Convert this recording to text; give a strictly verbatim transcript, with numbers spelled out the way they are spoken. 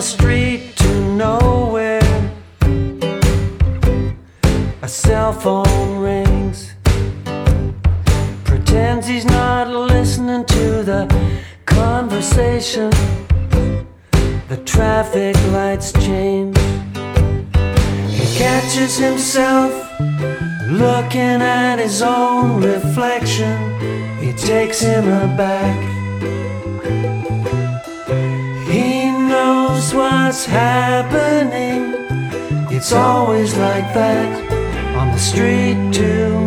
street to nowhere, a cell phone rings. Pretends he's not listening to the conversation. The traffic lights change. He catches himself looking at his own reflection. It takes him aback. He knows what's happening. It's always like that on the street too.